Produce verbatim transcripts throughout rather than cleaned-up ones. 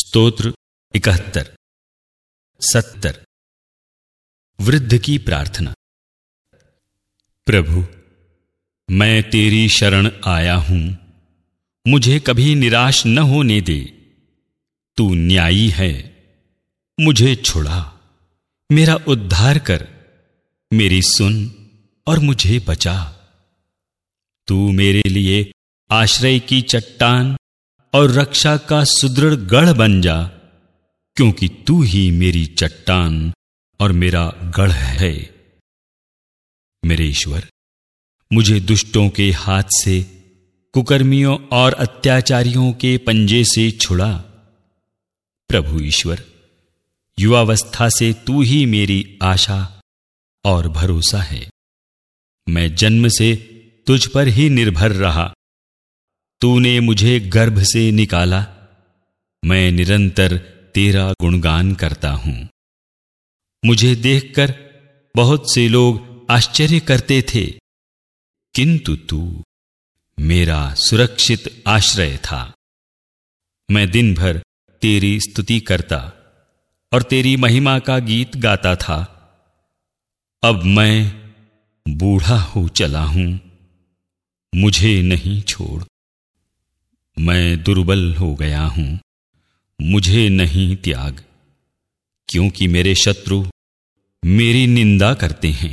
स्तोत्र इकहत्तर। सत्तर। वृद्ध की प्रार्थना। प्रभु, मैं तेरी शरण आया हूं, मुझे कभी निराश न होने दे। तू न्यायी है, मुझे छुड़ा, मेरा उद्धार कर, मेरी सुन और मुझे बचा। तू मेरे लिए आश्रय की चट्टान और रक्षा का सुदृढ़ गढ़ बन जा, क्योंकि तू ही मेरी चट्टान और मेरा गढ़ है। मेरे ईश्वर, मुझे दुष्टों के हाथ से, कुकर्मियों और अत्याचारियों के पंजे से छुड़ा। प्रभु ईश्वर, युवावस्था से तू ही मेरी आशा और भरोसा है। मैं जन्म से तुझ पर ही निर्भर रहा। तूने मुझे गर्भ से निकाला, मैं निरंतर तेरा गुणगान करता हूं। मुझे देखकर बहुत से लोग आश्चर्य करते थे, किंतु तू मेरा सुरक्षित आश्रय था। मैं दिन भर तेरी स्तुति करता और तेरी महिमा का गीत गाता था। अब मैं बूढ़ा हो चला हूं, मुझे नहीं छोड़। मैं दुर्बल हो गया हूं, मुझे नहीं त्याग, क्योंकि मेरे शत्रु मेरी निंदा करते हैं।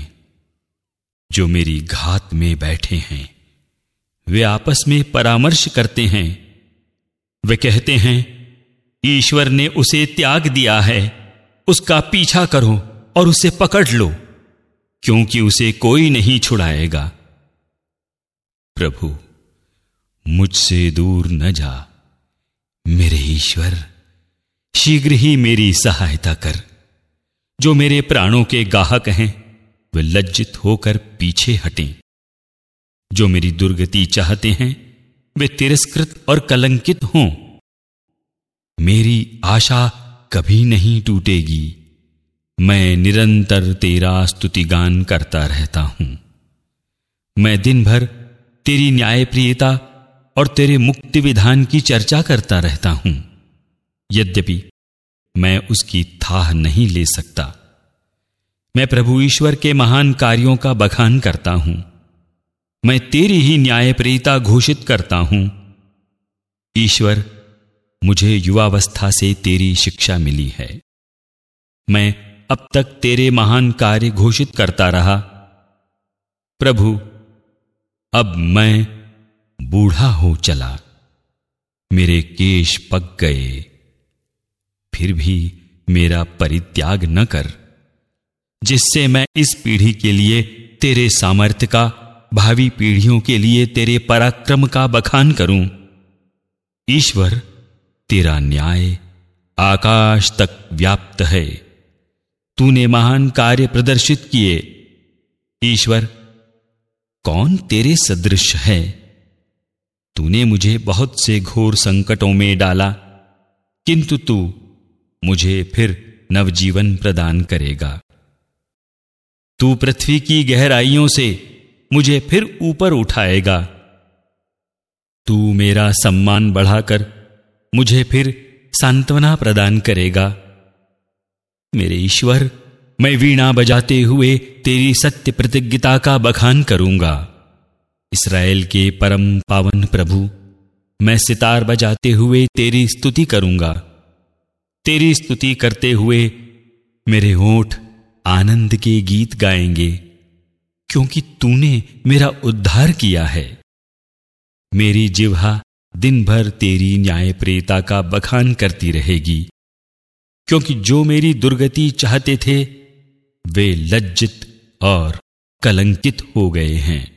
जो मेरी घात में बैठे हैं, वे आपस में परामर्श करते हैं। वे कहते हैं, ईश्वर ने उसे त्याग दिया है, उसका पीछा करो और उसे पकड़ लो, क्योंकि उसे कोई नहीं छुड़ाएगा। प्रभु, मुझसे दूर न जा। मेरे ईश्वर, शीघ्र ही मेरी सहायता कर। जो मेरे प्राणों के गाहक हैं, वे लज्जित होकर पीछे हटें। जो मेरी दुर्गति चाहते हैं, वे तिरस्कृत और कलंकित हों। मेरी आशा कभी नहीं टूटेगी। मैं निरंतर तेरा स्तुतिगान करता रहता हूं। मैं दिन भर तेरी न्यायप्रियता और तेरे मुक्ति विधान की चर्चा करता रहता हूं। यद्यपि मैं उसकी थाह नहीं ले सकता। मैं प्रभु ईश्वर के महान कार्यों का बखान करता हूं। मैं तेरी ही न्यायप्रियता घोषित करता हूं। ईश्वर, मुझे युवावस्था से तेरी शिक्षा मिली है। मैं अब तक तेरे महान कार्य घोषित करता रहा। प्रभु, अब मैं बूढ़ा हो चला, मेरे केश पक गए। फिर भी मेरा परित्याग न कर, जिससे मैं इस पीढ़ी के लिए तेरे सामर्थ्य का, भावी पीढ़ियों के लिए तेरे पराक्रम का बखान करूं। ईश्वर, तेरा न्याय आकाश तक व्याप्त है। तूने महान कार्य प्रदर्शित किए। ईश्वर, कौन तेरे सदृश है? तूने मुझे बहुत से घोर संकटों में डाला, किंतु तू मुझे फिर नवजीवन प्रदान करेगा। तू पृथ्वी की गहराइयों से मुझे फिर ऊपर उठाएगा। तू मेरा सम्मान बढ़ाकर मुझे फिर सांत्वना प्रदान करेगा। मेरे ईश्वर, मैं वीणा बजाते हुए तेरी सत्य प्रतिज्ञता का बखान करूंगा। इस्राएल के परम पावन प्रभु, मैं सितार बजाते हुए तेरी स्तुति करूंगा। तेरी स्तुति करते हुए मेरे होंठ आनंद के गीत गाएंगे, क्योंकि तूने मेरा उद्धार किया है। मेरी जिह्वा दिन भर तेरी न्यायप्रियता का बखान करती रहेगी, क्योंकि जो मेरी दुर्गति चाहते थे, वे लज्जित और कलंकित हो गए हैं।